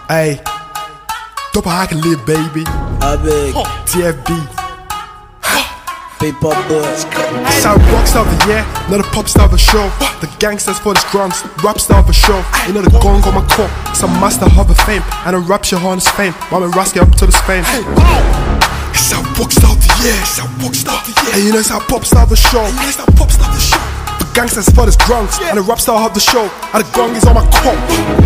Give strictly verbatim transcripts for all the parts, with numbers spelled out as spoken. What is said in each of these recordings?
Hey, dope how I can live, baby. I beg. T F B. Paper boy. Sound rockstar of the year, not a pop star of a show. The gangsters for the drums, rap star of a show. You know the gong on my core, some master of a fame, and a rapture on his fame. Mama Rasky up to the fame. It's a rockstar of the year, it's a rockstar of the year. And you know it's a pop star of a show. You know it's a pop star of the show. The gangsters for the drums, and a rap star of the show. And the gong is on my core.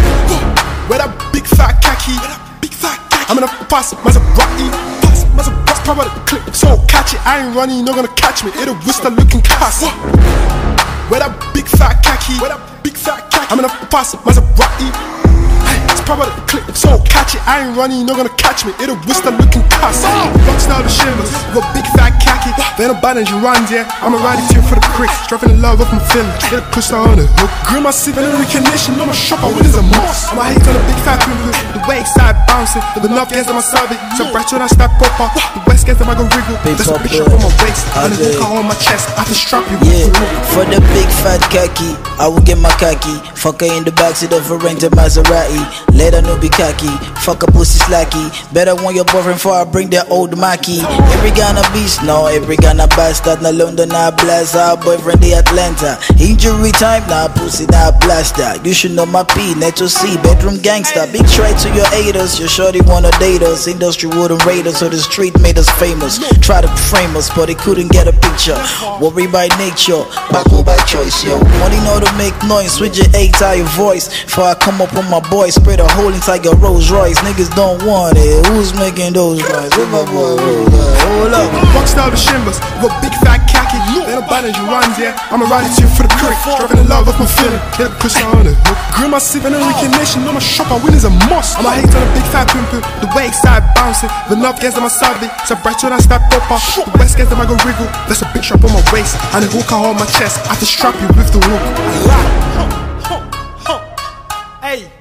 Where that big fat khaki, big fat khaki. I'm gonna pass Maserati, pass Maserati, power the clip, so catch it. I ain't running, you're not gonna catch me. It'll wrist a looking cast. Where that big fat khaki, where that big fat khaki. I'm gonna pass Maserati, it's power the clip, so catch it. I ain't running, you're not gonna catch me. It'll wrist a looking cast. Rockstar the shivers, got big fat khaki. Then a band and you runs, yeah. I'm a riding team for the crick, striving the love of my feeling. Get a push on it. Grim my civil and recognition, I'm a shopper, what is a moss? I'm a hate on a big fat pimple, the way side bouncing. The north gets on my service, so bright when I start proper. The west gets on my go wriggle. There's a picture on my waist, and a hook on my chest. I can strap you. Yeah, for the big fat khaki, I will get my khaki. Fuck her in the backseat of a rented Maserati. Let her no be cocky, fuck a pussy slacky. Better want your boyfriend before I bring that old Mackie. Every Ghana beast, no, every Ghana bastard. Na London, na blast, our boyfriend the Atlanta. Injury time, nah pussy, nah blaster. You should know my P, Neto C, bedroom gangster. Big try to your haters, your shorty wanna date us. Industry wouldn't rate us, so the street made us famous. Try to frame us, but they couldn't get a picture. Worry by nature, Baku by choice, yo. Money know to make noise, switch your eight out your voice. Before I come up on my boy, spread a hole inside your Rolls Royce. Niggas don't want it, who's making those noise? With my boy, hold up. Rockstar the shimbers, got big fat khaki. Then a band and you runs, yeah. I'm a riding team for the crick, striving the love of my feeling. Get a push on it. Grim my civil and recognition, I'm a shopper, win is a must. I'm a hate on a big fat pimple, the way side bouncing. The north gets on my service, so bright when I start proper. The west gets on my go wriggle. There's a big strap on my waist, and a hook on my chest. I have to strap you with the hook. Hey.